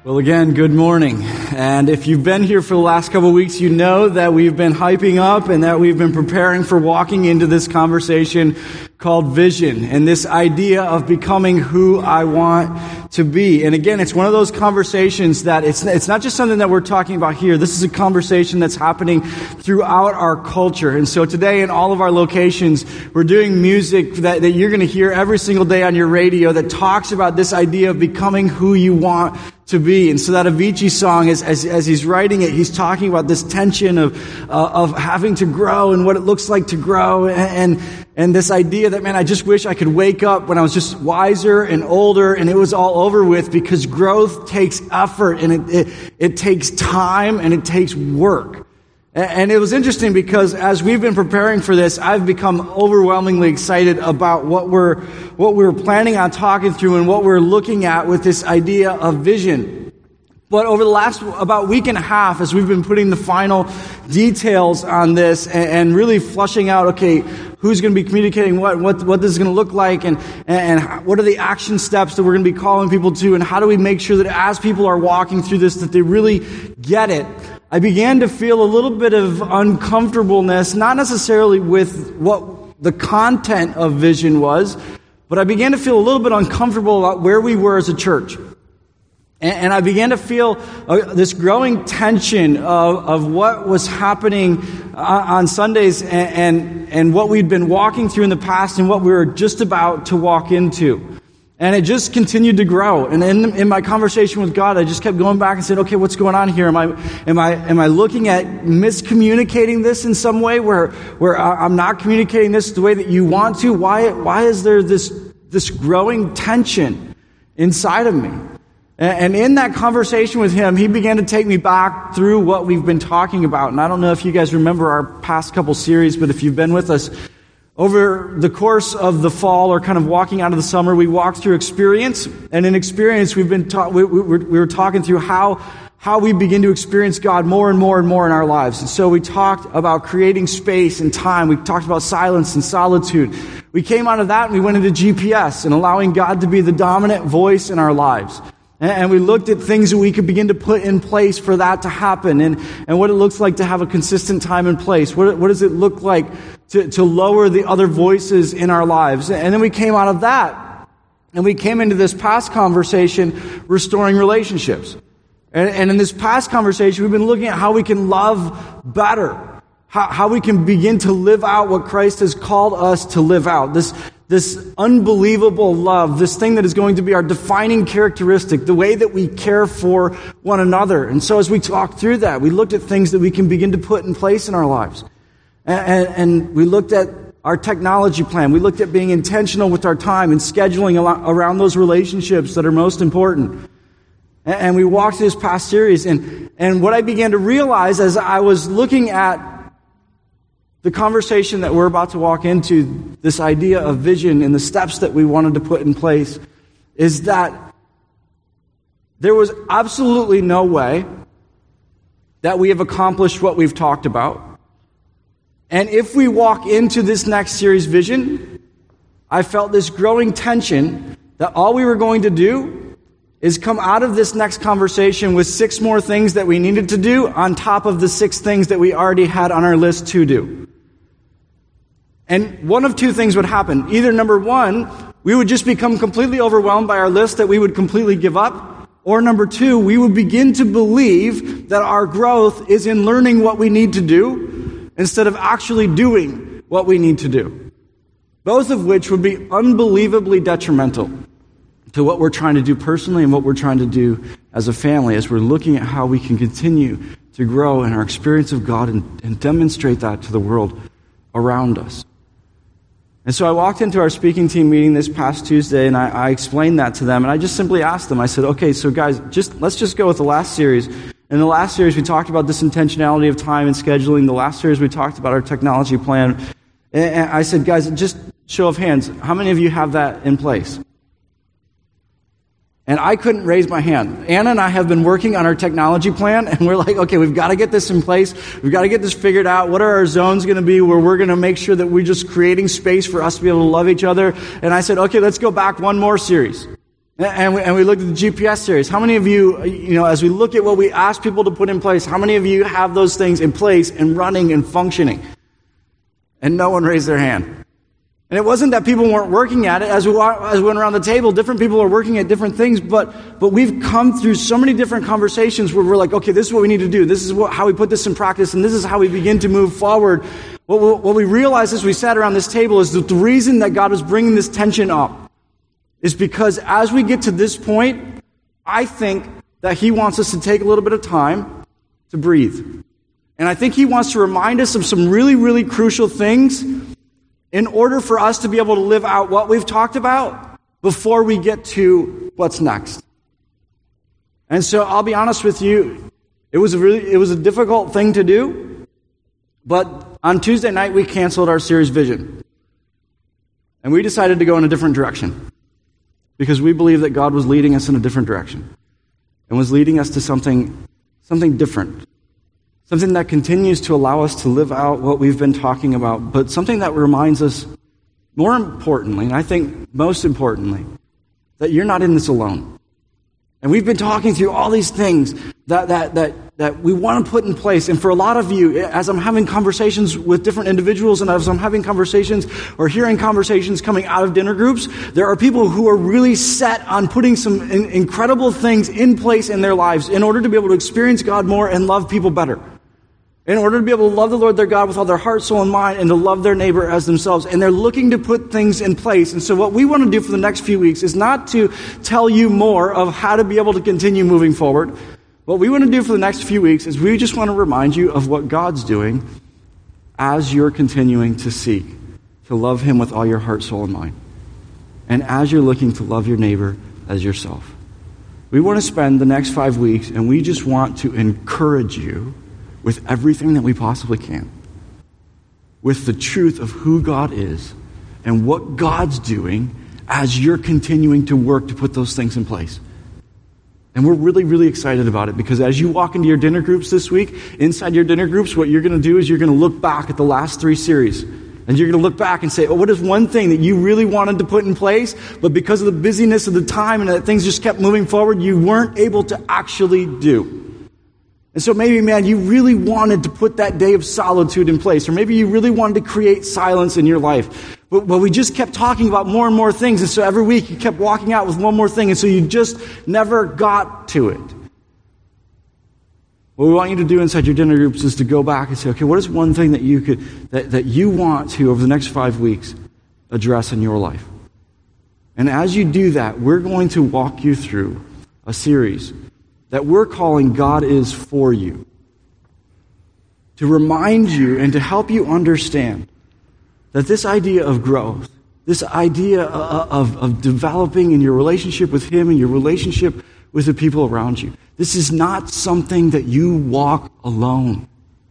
Well, again, good morning. And if you've been here for the last couple of weeks, you know that we've been hyping up and that we've been preparing for walking into this conversation called vision and this idea of becoming who I want to be. And again, it's one of those conversations that it's not just something that we're talking about here. This is a conversation that's happening throughout our culture. And so today in all of our locations, we're doing music that you're going to hear every single day on your radio that talks about this idea of becoming who you want to be. And so that Avicii song, as he's writing it, he's talking about this tension of having to grow and what it looks like to grow, and this idea that, man, I just wish I could wake up when I was just wiser and older and it was all over with, because growth takes effort and it takes time and it takes work. And it was interesting because as we've been preparing for this, I've become overwhelmingly excited about what we're planning on talking through and what we're looking at with this idea of vision. But over the last about week and a half, as we've been putting the final details on this and really flushing out, okay, who's going to be communicating what this is going to look like, and what are the action steps that we're going to be calling people to, and how do we make sure that as people are walking through this, that they really get it. I began to feel a little bit of uncomfortableness, not necessarily with what the content of vision was, but I began to feel a little bit uncomfortable about where we were as a church. And I began to feel this growing tension of what was happening on Sundays and what we'd been walking through in the past and what we were just about to walk into. And it just continued to grow. And in my conversation with God, I just kept going back and said, okay, what's going on here? Am I looking at miscommunicating this in some way where I'm not communicating this the way that you want to? Why is there this growing tension inside of me? And in that conversation with him, he began to take me back through what we've been talking about. And I don't know if you guys remember our past couple series, but if you've been with us, over the course of the fall, or kind of walking out of the summer, we walked through experience. And in experience, we were talking through how we begin to experience God more and more and more in our lives. And so we talked about creating space and time. We talked about silence and solitude. We came out of that and we went into GPS and allowing God to be the dominant voice in our lives. And we looked at things that we could begin to put in place for that to happen, and what it looks like to have a consistent time and place. What does it look like to lower the other voices in our lives? And then we came out of that, and we came into this past conversation, restoring relationships. And in this past conversation, we've been looking at how we can love better, how we can begin to live out what Christ has called us to live out. This unbelievable love, this thing that is going to be our defining characteristic, the way that we care for one another. And so as we talked through that, we looked at things that we can begin to put in place in our lives. And we looked at our technology plan. We looked at being intentional with our time and scheduling around those relationships that are most important. And we walked through this past series. And what I began to realize as I was looking at the conversation that we're about to walk into, this idea of vision and the steps that we wanted to put in place, is that there was absolutely no way that we have accomplished what we've talked about. And if we walk into this next series, Vision, I felt this growing tension that all we were going to do is come out of this next conversation with 6 more things that we needed to do on top of the 6 things that we already had on our list to do. And one of 2 things would happen. Either number 1, we would just become completely overwhelmed by our list that we would completely give up. Or number 2, we would begin to believe that our growth is in learning what we need to do instead of actually doing what we need to do. Both of which would be unbelievably detrimental to what we're trying to do personally and what we're trying to do as a family, as we're looking at how we can continue to grow in our experience of God and demonstrate that to the world around us. And so I walked into our speaking team meeting this past Tuesday, and I explained that to them, and I just simply asked them, I said, okay, so guys, let's just go with the last series. In the last series, we talked about this intentionality of time and scheduling. The last series, we talked about our technology plan. And I said, guys, just show of hands, how many of you have that in place? And I couldn't raise my hand. Anna and I have been working on our technology plan, and we're like, okay, we've got to get this in place. We've got to get this figured out. What are our zones going to be where we're going to make sure that we're just creating space for us to be able to love each other? And I said, okay, let's go back one more series. And we looked at the GPS series. How many of you, as we look at what we ask people to put in place, how many of you have those things in place and running and functioning? And no one raised their hand. And it wasn't that people weren't working at it. As we went around the table, different people are working at different things, but we've come through so many different conversations where we're like, okay, this is what we need to do. This is how we put this in practice, and this is how we begin to move forward. What we realized as we sat around this table is that the reason that God was bringing this tension up is because as we get to this point, I think that He wants us to take a little bit of time to breathe. And I think He wants to remind us of some really, really crucial things in order for us to be able to live out what we've talked about before we get to what's next. And so I'll be honest with you, it was a difficult thing to do, but on Tuesday night we canceled our series Vision. And we decided to go in a different direction because we believe that God was leading us in a different direction and was leading us to something different. Something that continues to allow us to live out what we've been talking about, but something that reminds us, more importantly, and I think most importantly, that you're not in this alone. And we've been talking through all these things that we want to put in place. And for a lot of you, as I'm having conversations with different individuals and as I'm having conversations or hearing conversations coming out of dinner groups, there are people who are really set on putting some incredible things in place in their lives in order to be able to experience God more and love people better. In order to be able to love the Lord their God with all their heart, soul, and mind, and to love their neighbor as themselves. And they're looking to put things in place. And so what we want to do for the next few weeks is not to tell you more of how to be able to continue moving forward. What we want to do for the next few weeks is we just want to remind you of what God's doing as you're continuing to seek to love Him with all your heart, soul, and mind. And as you're looking to love your neighbor as yourself. We want to spend the next 5 weeks, and we just want to encourage you with everything that we possibly can, with the truth of who God is and what God's doing as you're continuing to work to put those things in place. And we're really, really excited about it because as you walk into your dinner groups this week, inside your dinner groups, what you're going to do is you're going to look back at the last 3 series. And you're going to look back and say, oh, what is one thing that you really wanted to put in place, but because of the busyness of the time and that things just kept moving forward, you weren't able to actually do? And so maybe, man, you really wanted to put that day of solitude in place. Or maybe you really wanted to create silence in your life. But we just kept talking about more and more things. And so every week you kept walking out with one more thing. And so you just never got to it. What we want you to do inside your dinner groups is to go back and say, okay, what is one thing that you want to, over the next 5 weeks, address in your life? And as you do that, we're going to walk you through a series that we're calling God is for you. To remind you and to help you understand that this idea of growth, this idea of developing in your relationship with Him and your relationship with the people around you, this is not something that you walk alone.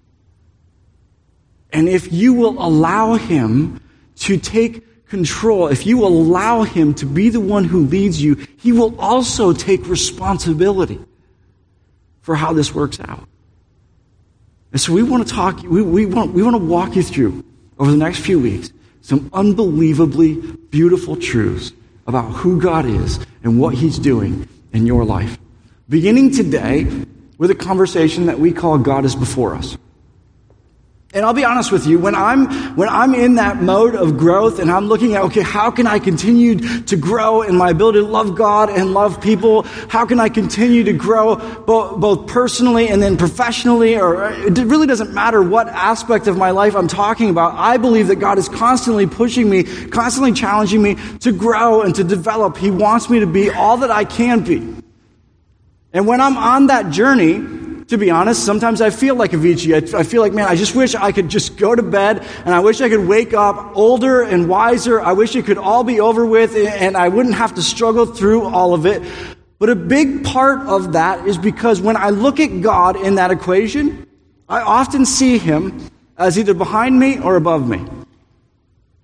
And if you will allow Him to take control, if you will allow Him to be the one who leads you, He will also take responsibility for how this works out. And so we want to talk, we want to walk you through over the next few weeks some unbelievably beautiful truths about who God is and what He's doing in your life. Beginning today with a conversation that we call God is before us. And I'll be honest with you, when I'm in that mode of growth and I'm looking at, okay, how can I continue to grow in my ability to love God and love people? How can I continue to grow both personally and then professionally? Or it really doesn't matter what aspect of my life I'm talking about. I believe that God is constantly pushing me, constantly challenging me to grow and to develop. He wants me to be all that I can be. And when I'm on that journey, to be honest, sometimes I feel like Avicii. I feel like, man, I just wish I could just go to bed and I wish I could wake up older and wiser. I wish it could all be over with and I wouldn't have to struggle through all of it. But a big part of that is because when I look at God in that equation, I often see Him as either behind me or above me.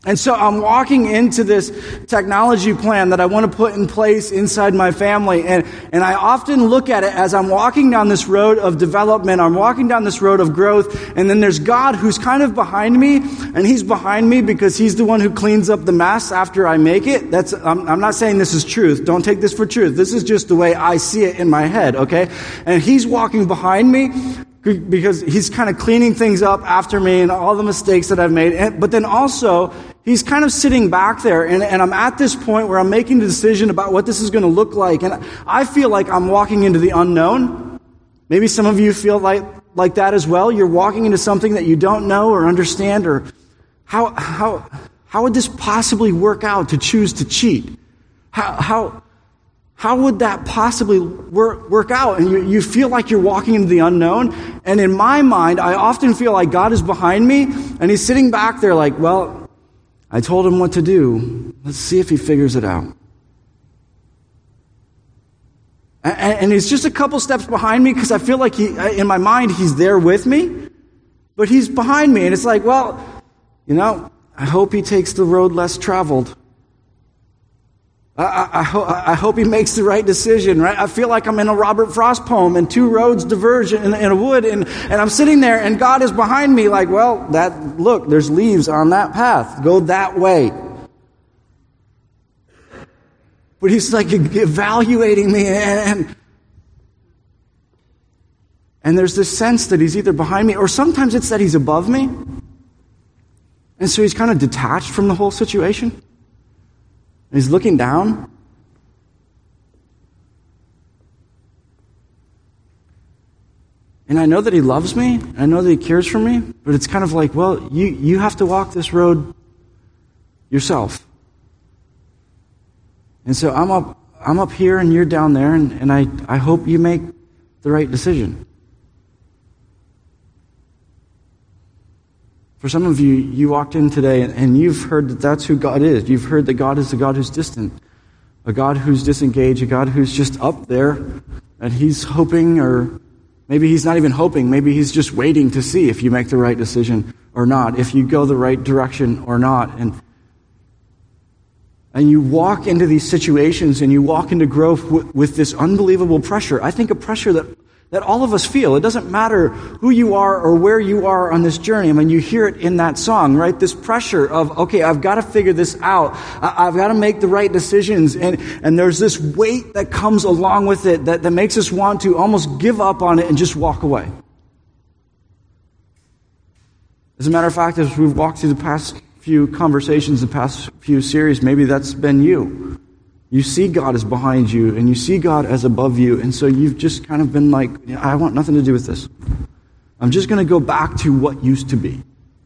And so I'm walking into this technology plan that I want to put in place inside my family. And I often look at it as I'm walking down this road of development. I'm walking down this road of growth. And then there's God who's kind of behind me. And he's behind me because he's the one who cleans up the mess after I make it. I'm not saying this is truth. Don't take this for truth. This is just the way I see it in my head, okay? And he's walking behind me because he's kind of cleaning things up after me and all the mistakes that I've made. But then also, he's kind of sitting back there, and I'm at this point where I'm making the decision about what this is going to look like. And I feel like I'm walking into the unknown. Maybe some of you feel like that as well. You're walking into something that you don't know or understand, or how would this possibly work out to choose to cheat? How would that possibly work out? And you feel like you're walking into the unknown. And in my mind, I often feel like God is behind me, and he's sitting back there like, well, I told him what to do. Let's see if he figures it out. And he's just a couple steps behind me because I feel like in my mind, he's there with me, but he's behind me. And it's like, well, I hope he takes the road less traveled. I hope he makes the right decision, right? I feel like I'm in a Robert Frost poem and two roads diverge in a wood, and I'm sitting there and God is behind me like, well, look, there's leaves on that path. Go that way. But he's like evaluating me, and there's this sense that he's either behind me or sometimes it's that he's above me. And so he's kind of detached from the whole situation. He's looking down. And I know that he loves me. I know that he cares for me. But it's kind of like, well, you have to walk this road yourself. And so I'm up here and you're down there, and I hope you make the right decision. For some of you, you walked in today and you've heard that that's who God is. You've heard that God is a God who's distant, a God who's disengaged, a God who's just up there, and he's hoping, or maybe he's not even hoping, maybe he's just waiting to see if you make the right decision or not, if you go the right direction or not. And you walk into these situations and you walk into growth with this unbelievable pressure. I think a pressure that all of us feel. It doesn't matter who you are or where you are on this journey. I mean, you hear it in that song, right? This pressure of, okay, I've got to figure this out. I've got to make the right decisions. And there's this weight that comes along with it that makes us want to almost give up on it and just walk away. As a matter of fact, as we've walked through the past few conversations, the past few series, maybe that's been you. You see God as behind you, and you see God as above you, and so you've just kind of been like, I want nothing to do with this. I'm just going to go back to what used to be.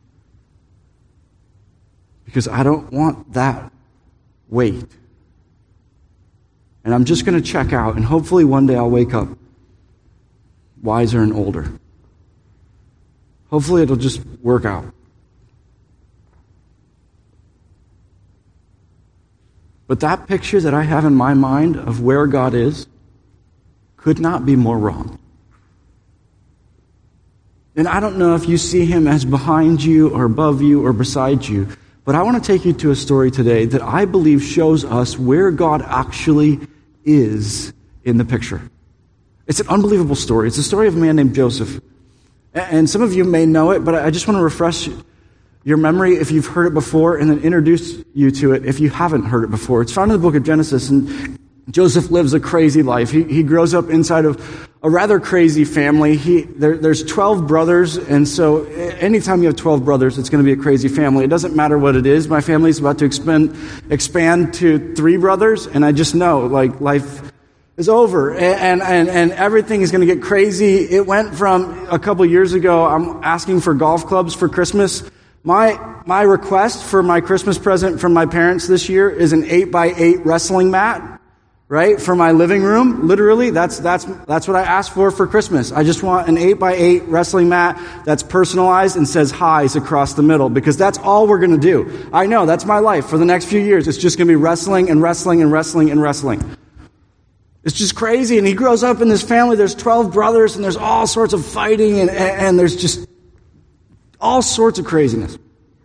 Because I don't want that weight. And I'm just going to check out, and hopefully one day I'll wake up wiser and older. Hopefully it'll just work out. But that picture that I have in my mind of where God is could not be more wrong. And I don't know if you see him as behind you or above you or beside you, but I want to take you to a story today that I believe shows us where God actually is in the picture. It's an unbelievable story. It's the story of a man named Joseph. And some of you may know it, but I just want to refresh your memory if you've heard it before, and then introduce you to it if you haven't heard it before. It's found in the book of Genesis, and Joseph lives a crazy life. He grows up inside of a rather crazy family. There's 12 brothers, and so anytime you have 12 brothers, it's going to be a crazy family. It doesn't matter what it is. My family's about to expand to 3 brothers, and I just know, like, life is over, and everything is going to get crazy. It went from a couple years ago, I'm asking for golf clubs for Christmas. My request for my Christmas present from my parents this year is an 8x8 wrestling mat, right? For my living room. Literally, that's what I asked for Christmas. I just want an 8x8 wrestling mat that's personalized and says highs across the middle, because that's all we're going to do. I know, that's my life. For the next few years, it's just going to be wrestling and wrestling and wrestling and wrestling. It's just crazy. And he grows up in this family. There's 12 brothers, and there's all sorts of fighting, and there's just all sorts of craziness.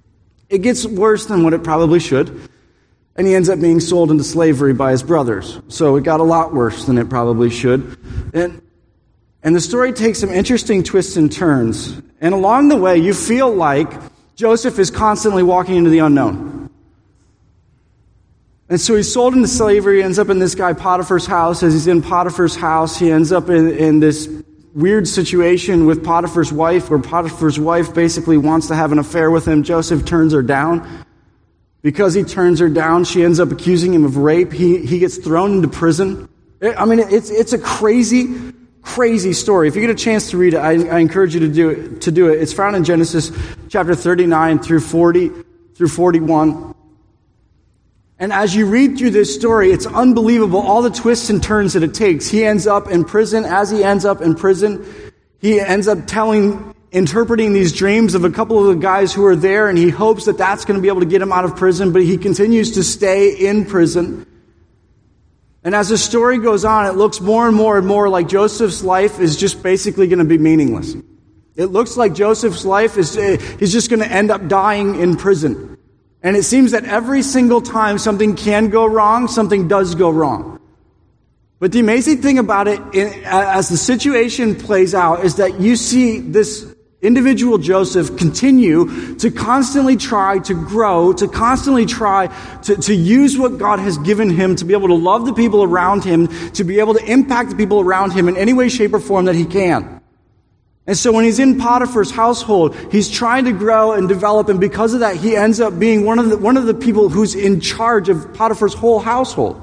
it gets worse than what it probably should. And he ends up being sold into slavery by his brothers. So it got a lot worse than it probably should. And the story takes some interesting twists and turns. And along the way, you feel like Joseph is constantly walking into the unknown. And so he's sold into slavery, he ends up in this guy Potiphar's house. As he's in Potiphar's house, he ends up in this weird situation with Potiphar's wife, where Potiphar's wife basically wants to have an affair with him. Joseph turns her down. Because he turns her down, she ends up accusing him of rape. He gets thrown into prison. I mean, it's a crazy story. If you get a chance to read it, I encourage you to do it. It's found in Genesis chapter 39 through 40 through 41. And as you read through this story, it's unbelievable, all the twists and turns that it takes. He ends up in prison. As he ends up in prison, he ends up interpreting these dreams of a couple of the guys who are there, and he hopes that that's going to be able to get him out of prison, but he continues to stay in prison. And as the story goes on, it looks more and more like Joseph's life is just basically going to be meaningless. It looks like Joseph's life he's just going to end up dying in prison. And it seems that every single time something can go wrong, something does go wrong. But the amazing thing about it, as the situation plays out, is that you see this individual Joseph continue to constantly try to grow, to constantly try to use what God has given him to be able to love the people around him, to be able to impact the people around him in any way, shape, or form that he can. And so when he's in Potiphar's household, he's trying to grow and develop, and because of that, he ends up being one of the people who's in charge of Potiphar's whole household.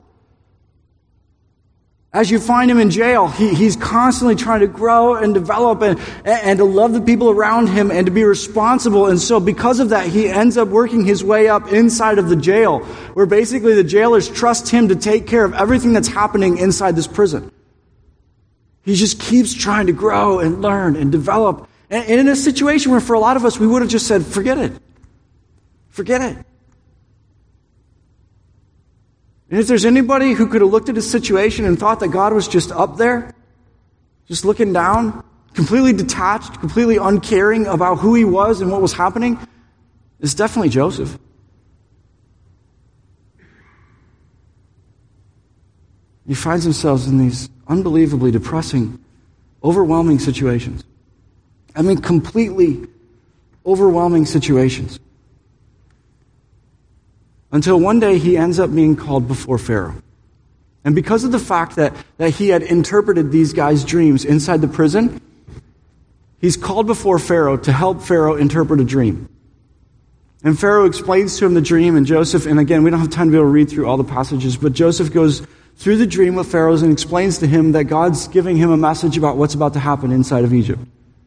As you find him in jail, he's constantly trying to grow and develop and to love the people around him and to be responsible. And so because of that, he ends up working his way up inside of the jail, where basically the jailers trust him to take care of everything that's happening inside this prison. He just keeps trying to grow and learn and develop. And in a situation where for a lot of us, we would have just said, forget it. Forget it. And if there's anybody who could have looked at his situation and thought that God was just up there, just looking down, completely detached, completely uncaring about who he was and what was happening, it's definitely Joseph. He finds himself in these unbelievably depressing, overwhelming situations. I mean, completely overwhelming situations. Until one day he ends up being called before Pharaoh. And because of the fact that he had interpreted these guys' dreams inside the prison, he's called before Pharaoh to help Pharaoh interpret a dream. And Pharaoh explains to him the dream, and Joseph, and again, we don't have time to be able to read through all the passages, but Joseph goes through the dream with Pharaoh and explains to him that God's giving him a message about what's about to happen inside of Egypt.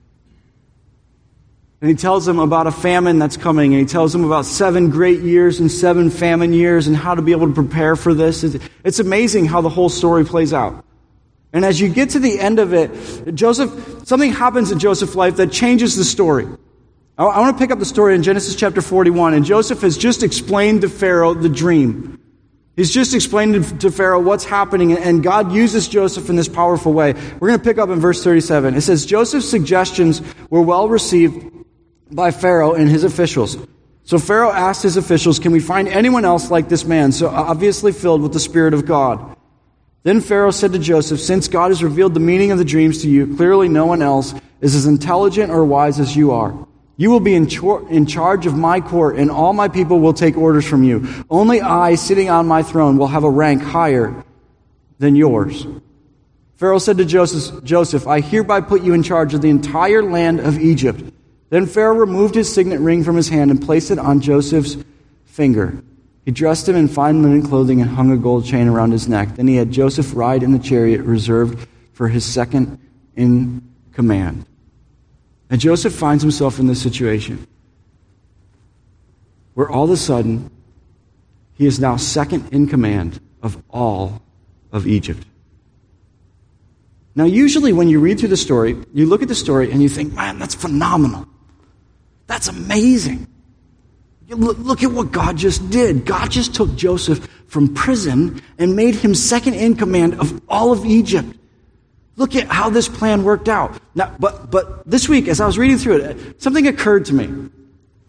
And he tells them about a famine that's coming, and he tells them about 7 great years and 7 famine years and how to be able to prepare for this. It's amazing how the whole story plays out. And as you get to the end of it, something happens in Joseph's life that changes the story. I want to pick up the story in Genesis chapter 41, and Joseph has just explained to Pharaoh the dream. He's just explained to Pharaoh what's happening, and God uses Joseph in this powerful way. We're going to pick up in verse 37. It says, Joseph's suggestions were well received by Pharaoh and his officials. So Pharaoh asked his officials, can we find anyone else like this man, so obviously filled with the Spirit of God? Then Pharaoh said to Joseph, since God has revealed the meaning of the dreams to you, clearly no one else is as intelligent or wise as you are. You will be in charge of my court, and all my people will take orders from you. Only I, sitting on my throne, will have a rank higher than yours. Pharaoh said to Joseph, I hereby put you in charge of the entire land of Egypt. Then Pharaoh removed his signet ring from his hand and placed it on Joseph's finger. He dressed him in fine linen clothing and hung a gold chain around his neck. Then he had Joseph ride in the chariot reserved for his second in command. And Joseph finds himself in this situation where all of a sudden he is now second in command of all of Egypt. Now, usually when you read through the story, you look at the story and you think, man, that's phenomenal. That's amazing. Look at what God just did. God just took Joseph from prison and made him second in command of all of Egypt. Look at how this plan worked out. Now, but this week, as I was reading through it, something occurred to me.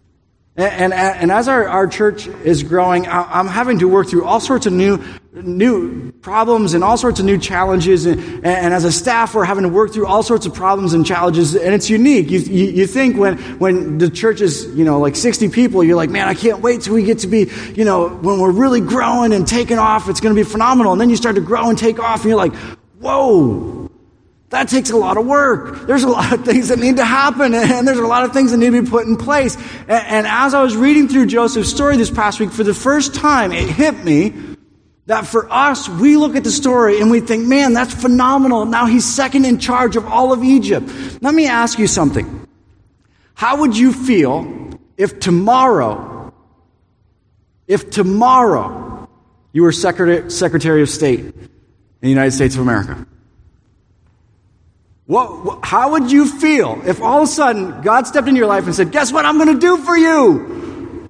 And as our church is growing, I'm having to work through all sorts of new problems and all sorts of new challenges. And as a staff, we're having to work through all sorts of problems and challenges. And it's unique. You think when the church is, like 60 people, you're like, man, I can't wait till we get to be, when we're really growing and taking off, it's going to be phenomenal. And then you start to grow and take off and you're like, whoa. That takes a lot of work. There's a lot of things that need to happen, and there's a lot of things that need to be put in place. And as I was reading through Joseph's story this past week, for the first time, it hit me that for us, we look at the story and we think, man, that's phenomenal. Now he's second in charge of all of Egypt. Let me ask you something. How would you feel if tomorrow you were Secretary of State in the United States of America? How would you feel if all of a sudden God stepped into your life and said, guess what I'm going to do for you?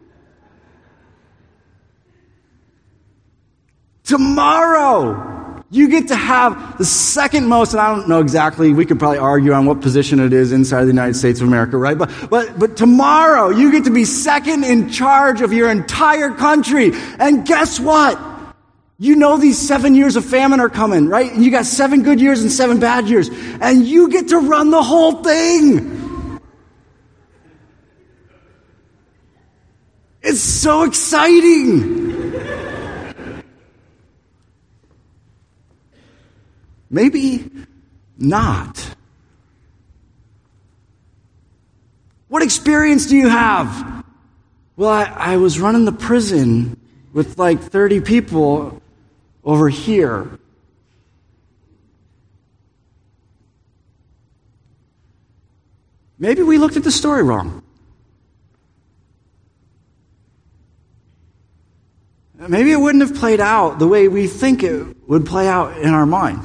Tomorrow, you get to have the second most, and I don't know exactly, we could probably argue on what position it is inside the United States of America, right? But tomorrow, you get to be second in charge of your entire country. And guess what? You know these 7 years of famine are coming, right? And you got 7 good years and 7 bad years. And you get to run the whole thing. It's so exciting. Maybe not. What experience do you have? Well, I was running the prison with like 30 people over here. Maybe we looked at the story wrong. Maybe it wouldn't have played out the way we think it would play out in our minds.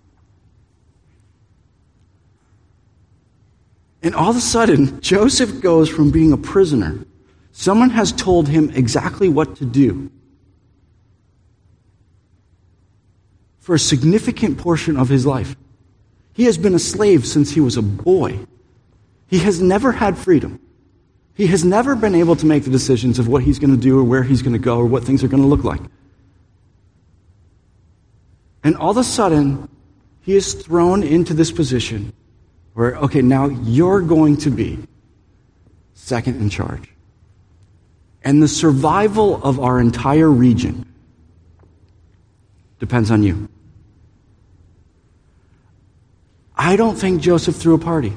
And all of a sudden, Joseph goes from being a prisoner. Someone has told him exactly what to do for a significant portion of his life. He has been a slave since he was a boy. He has never had freedom. He has never been able to make the decisions of what he's going to do or where he's going to go or what things are going to look like. And all of a sudden, he is thrown into this position where, okay, now you're going to be second in charge. And the survival of our entire region depends on you. I don't think Joseph threw a party.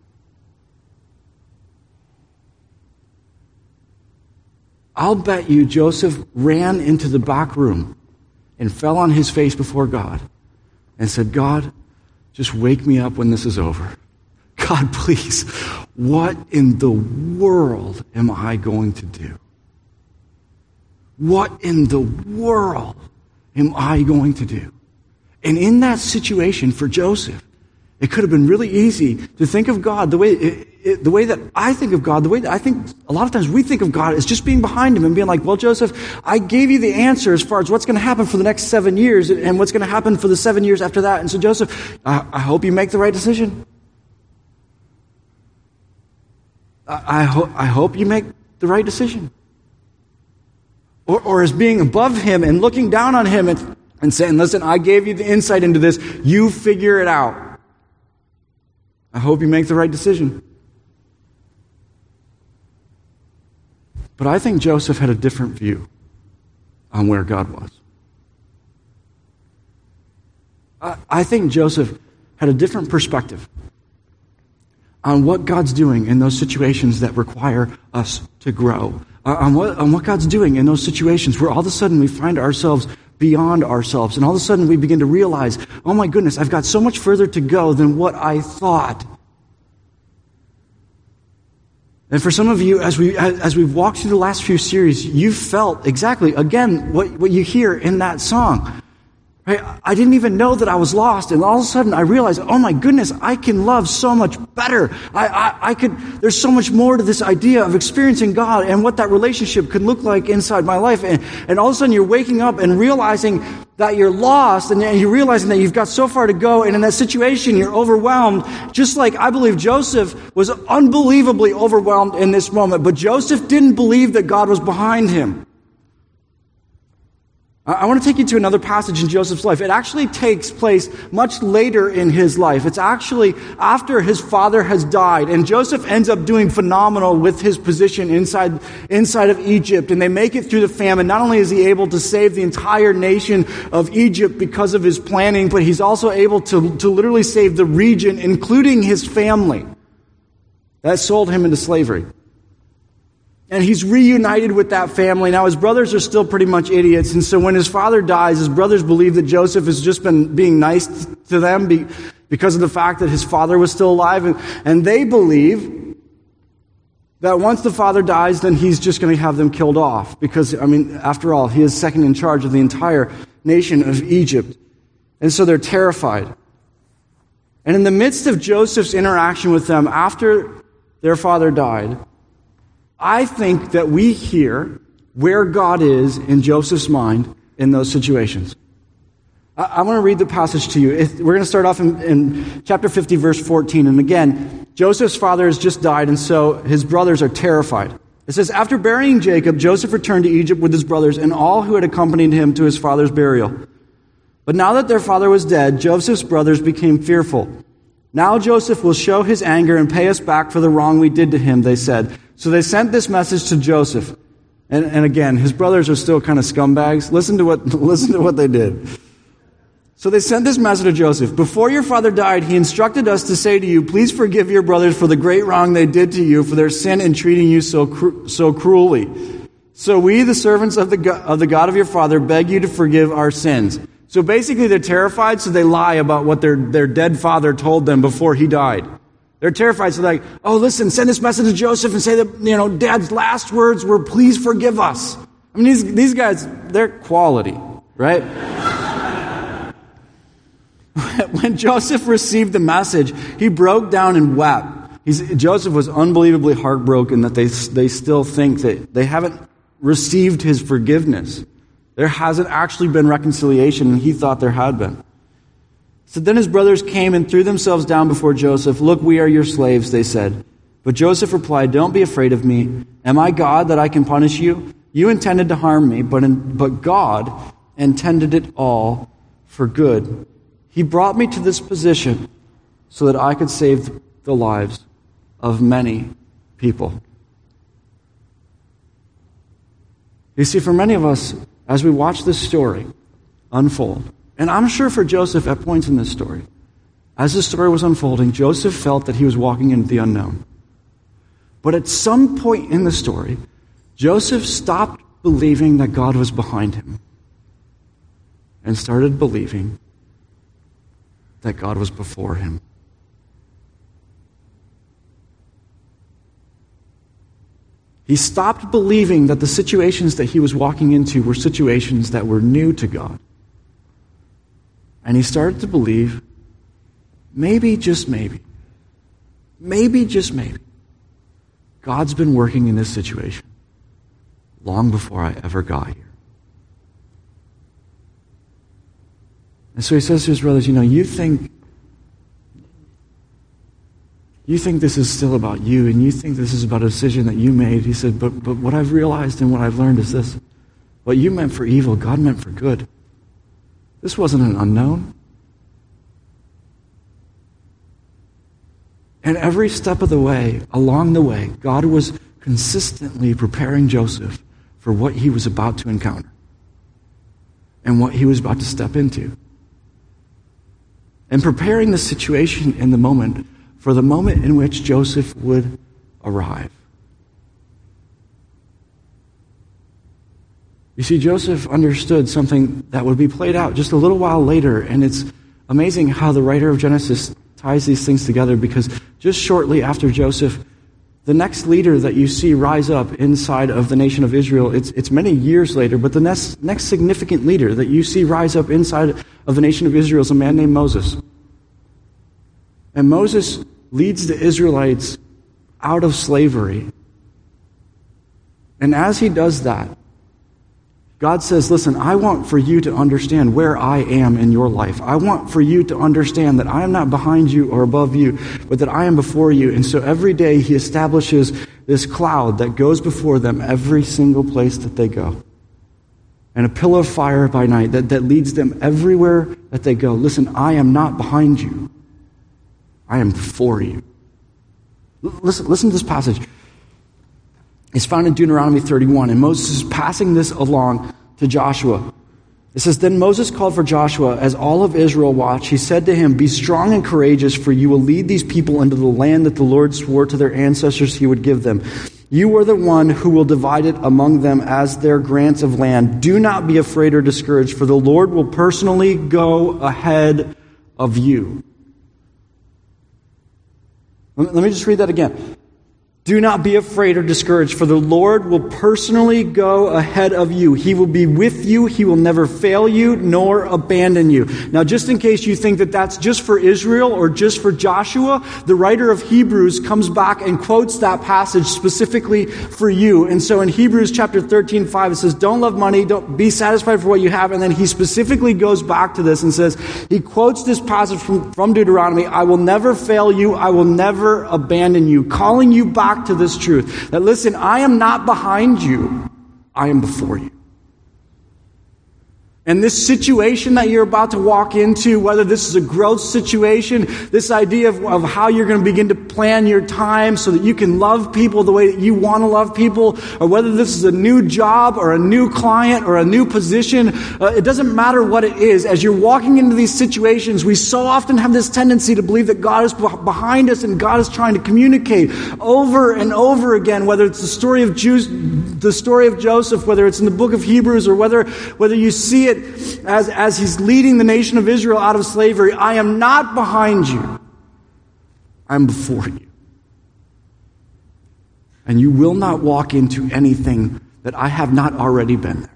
I'll bet you Joseph ran into the back room and fell on his face before God and said, God, just wake me up when this is over. God, please, what in the world am I going to do? What in the world am I going to do? And in that situation for Joseph, it could have been really easy to think of God the way that I think of God, the way that I think a lot of times we think of God is just being behind him and being like, well, Joseph, I gave you the answer as far as what's going to happen for the next 7 years and what's going to happen for the 7 years after that. And so, Joseph, I hope you make the right decision. I hope you make the right decision. Or as being above him and looking down on him and saying, listen, I gave you the insight into this. You figure it out. I hope you make the right decision. But I think Joseph had a different view on where God was. I think Joseph had a different perspective on what God's doing in those situations that require us to grow. On what God's doing in those situations where all of a sudden we find ourselves beyond ourselves. And all of a sudden we begin to realize, oh my goodness, I've got so much further to go than what I thought. And for some of you, as we've walked through the last few series, you've felt exactly, again, what you hear in that song. Right? I didn't even know that I was lost, and all of a sudden I realized, oh my goodness, I can love so much better. There's so much more to this idea of experiencing God and what that relationship could look like inside my life. And all of a sudden you're waking up and realizing that you're lost, and you're realizing that you've got so far to go, and in that situation you're overwhelmed, just like I believe Joseph was unbelievably overwhelmed in this moment. But Joseph didn't believe that God was behind him. I want to take you to another passage in Joseph's life. It actually takes place much later in his life. It's actually after his father has died, and Joseph ends up doing phenomenal with his position inside of Egypt, and they make it through the famine. Not only is he able to save the entire nation of Egypt because of his planning, but he's also able to literally save the region, including his family that sold him into slavery. And he's reunited with that family. Now, his brothers are still pretty much idiots. And so when his father dies, his brothers believe that Joseph has just been being nice to them because of the fact that his father was still alive. And they believe that once the father dies, then he's just going to have them killed off. Because, after all, he is second in charge of the entire nation of Egypt. And so they're terrified. And in the midst of Joseph's interaction with them after their father died, I think that we hear where God is in Joseph's mind in those situations. I want to read the passage to you. We're going to start off in chapter 50, verse 14. And again, Joseph's father has just died, and so his brothers are terrified. It says, after burying Jacob, Joseph returned to Egypt with his brothers and all who had accompanied him to his father's burial. But now that their father was dead, Joseph's brothers became fearful. Now Joseph will show his anger and pay us back for the wrong we did to him, they said. So they sent this message to Joseph. And again, his brothers are still kind of scumbags. Listen to what they did. So they sent this message to Joseph. Before your father died, he instructed us to say to you, please forgive your brothers for the great wrong they did to you, for their sin in treating you so cruelly. So we, the servants of the God of your father, beg you to forgive our sins. So basically they're terrified, so they lie about what their dead father told them before he died. They're terrified, so they're like, oh, listen, send this message to Joseph and say that, Dad's last words were, please forgive us. These guys, they're quality, right? When Joseph received the message, he broke down and wept. Joseph was unbelievably heartbroken that they still think that they haven't received his forgiveness. There hasn't actually been reconciliation, and he thought there had been. So then his brothers came and threw themselves down before Joseph. Look, we are your slaves, they said. But Joseph replied, don't be afraid of me. Am I God that I can punish you? You intended to harm me, but God intended it all for good. He brought me to this position so that I could save the lives of many people. You see, for many of us, as we watch this story unfold, and I'm sure for Joseph at points in this story, as the story was unfolding, Joseph felt that he was walking into the unknown. But at some point in the story, Joseph stopped believing that God was behind him and started believing that God was before him. He stopped believing that the situations that he was walking into were situations that were new to God. And he started to believe, maybe, just maybe, God's been working in this situation long before I ever got here. And so he says to his brothers, you think this is still about you, and you think this is about a decision that you made. He said, but what I've realized and what I've learned is this. What you meant for evil, God meant for good. This wasn't an unknown. And every step of the way, along the way, God was consistently preparing Joseph for what he was about to encounter and what he was about to step into. And preparing the situation in the moment for the moment in which Joseph would arrive. You see, Joseph understood something that would be played out just a little while later, and it's amazing how the writer of Genesis ties these things together, because just shortly after Joseph the next leader that you see rise up inside of the nation of Israel, it's many years later, but the next significant leader that you see rise up inside of the nation of Israel is a man named Moses. And Moses leads the Israelites out of slavery. And as he does that, God says, listen, I want for you to understand where I am in your life. I want for you to understand that I am not behind you or above you, but that I am before you. And so every day he establishes this cloud that goes before them every single place that they go. And a pillar of fire by night that leads them everywhere that they go. Listen, I am not behind you. I am before you. Listen to this passage. It's found in Deuteronomy 31, and Moses is passing this along to Joshua. It says, Then Moses called for Joshua as all of Israel watched. He said to him, Be strong and courageous, for you will lead these people into the land that the Lord swore to their ancestors he would give them. You are the one who will divide it among them as their grants of land. Do not be afraid or discouraged, for the Lord will personally go ahead of you. Let me just read that again. Do not be afraid or discouraged, for the Lord will personally go ahead of you. He will be with you. He will never fail you nor abandon you. Now, just in case you think that that's just for Israel or just for Joshua, the writer of Hebrews comes back and quotes that passage specifically for you. And so in Hebrews chapter 13:5, it says, Don't love money, don't be satisfied for what you have. And then he specifically goes back to this and says, he quotes this passage from Deuteronomy, I will never fail you, I will never abandon you, calling you back to this truth, that listen, I am not behind you, I am before you. And this situation that you're about to walk into, whether this is a growth situation, this idea of how you're going to begin to plan your time so that you can love people the way that you want to love people, or whether this is a new job or a new client or a new position, it doesn't matter what it is. As you're walking into these situations, we so often have this tendency to believe that God is behind us and God is trying to communicate over and over again, whether it's the story of Joseph, whether it's in the book of Hebrews, or whether you see it as he's leading the nation of Israel out of slavery. I am not behind you. I'm before you. And you will not walk into anything that I have not already been there.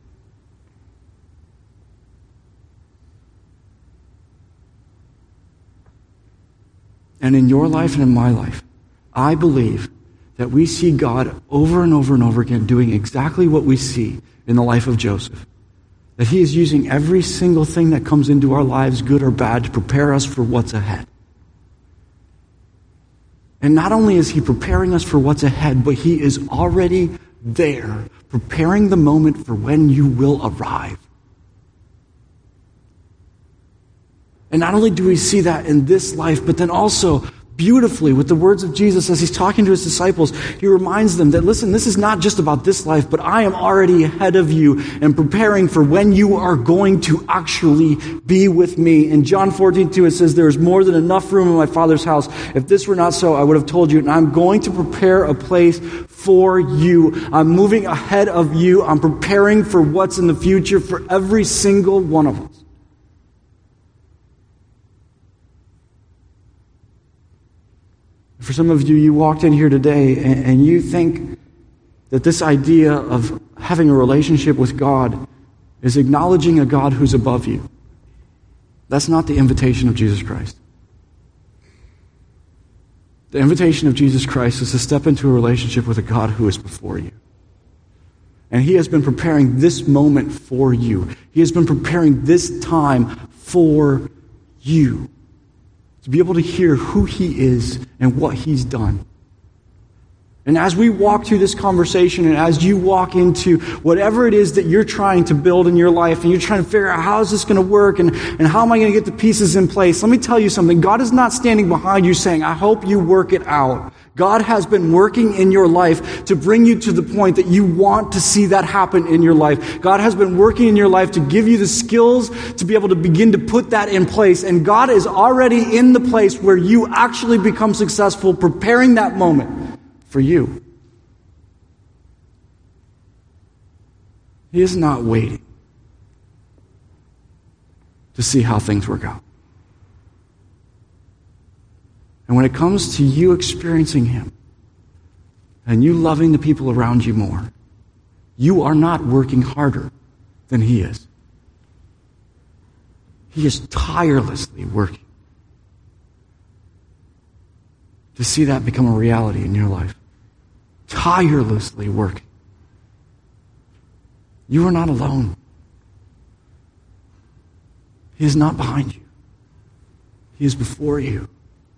And in your life and in my life, I believe that we see God over and over and over again doing exactly what we see in the life of Joseph. That he is using every single thing that comes into our lives, good or bad, to prepare us for what's ahead. And not only is he preparing us for what's ahead, but he is already there, preparing the moment for when you will arrive. And not only do we see that in this life, but then also beautifully with the words of Jesus as he's talking to his disciples, he reminds them that, listen, this is not just about this life, but I am already ahead of you and preparing for when you are going to actually be with me. In John 14:2, it says, there is more than enough room in my Father's house. If this were not so, I would have told you, and I'm going to prepare a place for you. I'm moving ahead of you. I'm preparing for what's in the future for every single one of us. For some of you, you walked in here today and you think that this idea of having a relationship with God is acknowledging a God who's above you. That's not the invitation of Jesus Christ. The invitation of Jesus Christ is to step into a relationship with a God who is before you. And he has been preparing this moment for you. He has been preparing this time for you. To be able to hear who he is and what he's done. And as we walk through this conversation, and as you walk into whatever it is that you're trying to build in your life, and you're trying to figure out how is this going to work, and how am I going to get the pieces in place, let me tell you something. God is not standing behind you saying, I hope you work it out. God has been working in your life to bring you to the point that you want to see that happen in your life. God has been working in your life to give you the skills to be able to begin to put that in place. And God is already in the place where you actually become successful, preparing that moment for you. He is not waiting to see how things work out. And when it comes to you experiencing him, and you loving the people around you more, you are not working harder than he is. He is tirelessly working to see that become a reality in your life. Tirelessly working. You are not alone. He is not behind you. He is before you.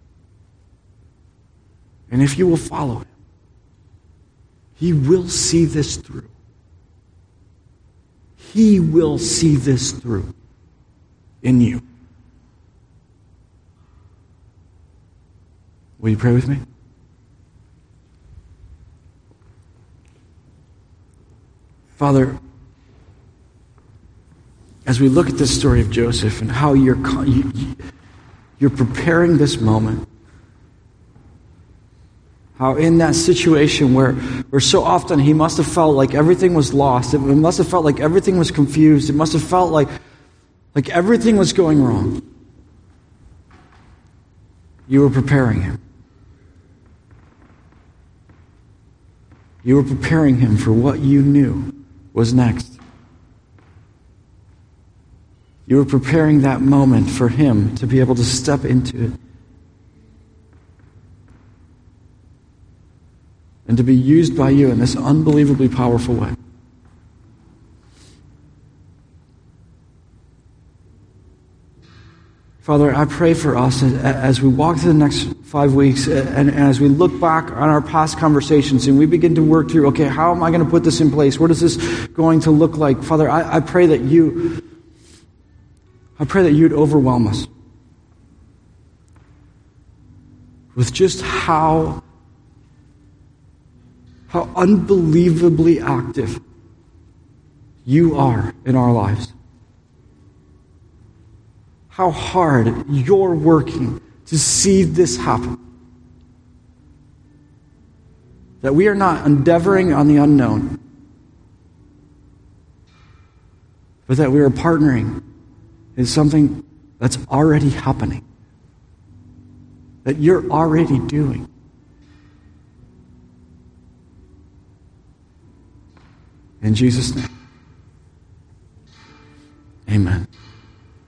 And if you will follow him, he will see this through. He will see this through in you. Will you pray with me? Father, as we look at this story of Joseph and how you're preparing this moment, how in that situation where so often he must have felt like everything was lost, it must have felt like everything was confused, it must have felt like everything was going wrong, you were preparing him. You were preparing him for what you knew was next. You were preparing that moment for him to be able to step into it and to be used by you in this unbelievably powerful way. Father, I pray for us as we walk through the next 5 weeks and as we look back on our past conversations and we begin to work through, okay, how am I going to put this in place? What is this going to look like? Father, I pray that you'd overwhelm us with just how unbelievably active you are in our lives. How hard you're working to see this happen. That we are not endeavoring on the unknown, but that we are partnering in something that's already happening, that you're already doing. In Jesus' name, amen.